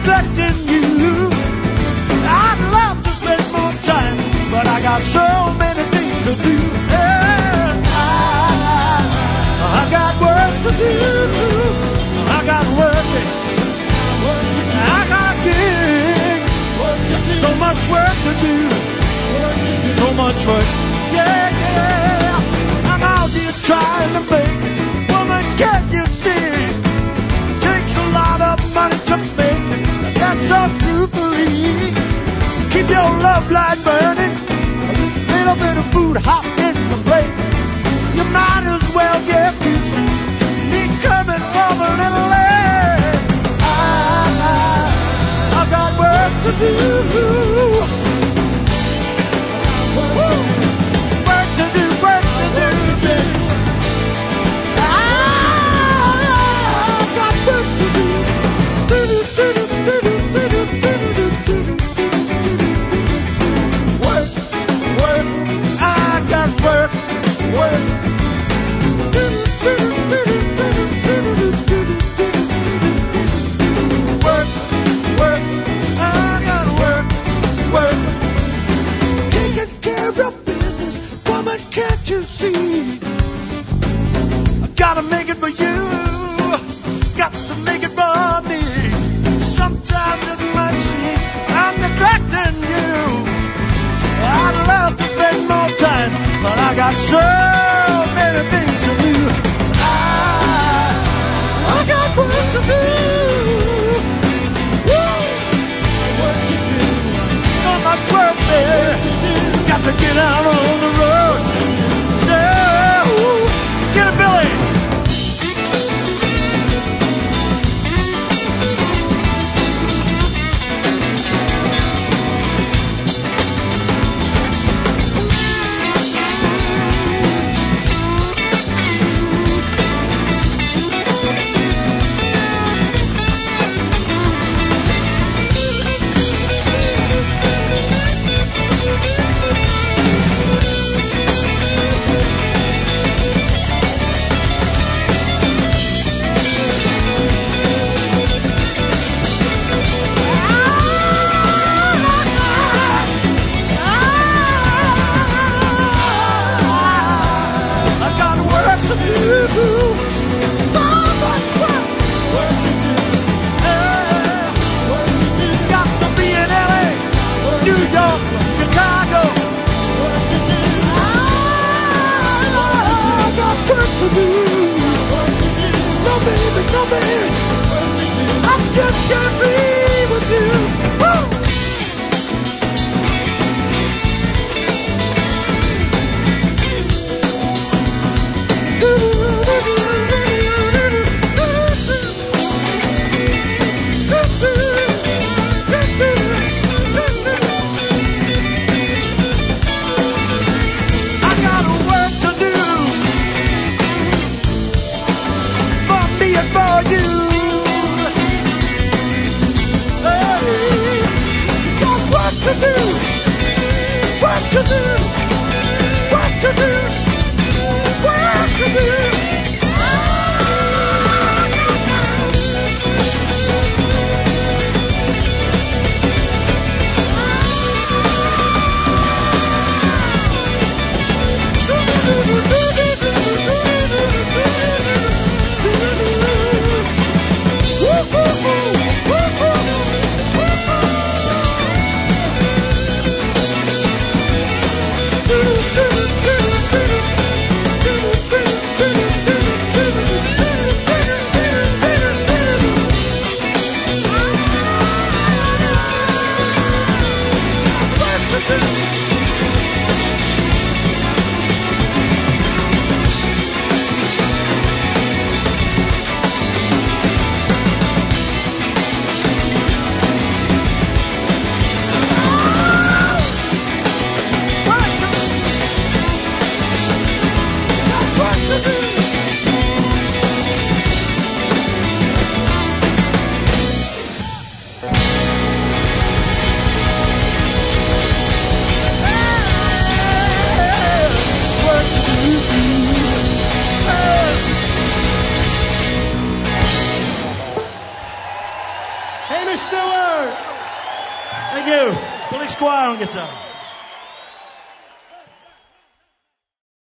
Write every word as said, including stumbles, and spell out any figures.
neglecting you. I'd love to spend more time, but I got so many things to do. Yeah, I, I got work to do. I got work. I got gigs. So much work to do. So much work. Yeah, yeah. I'm out here trying to make. Woman, can't you see? Takes a lot of money to make. That's tough to believe. Keep your love light burning. A little bit of food hot in the plate. You might as well get used to me coming home a little late. I, I've got work to do. Woo. Work to do, work to do, baby. I've got work to do. Work, work, I got work, work. Work, work, I got work, work. Taking care of business, woman, can't you see? I gotta make it for you, got to make it for me. Sometimes it might seem I'm neglecting you. I'd love to spend more time, but I got so many things to do. I, I got work to do. Woo! Work to do. On my birthday, got to get out on the road. Yeah, woo. Get it, Billy. Thank you. Billy Squire on guitar.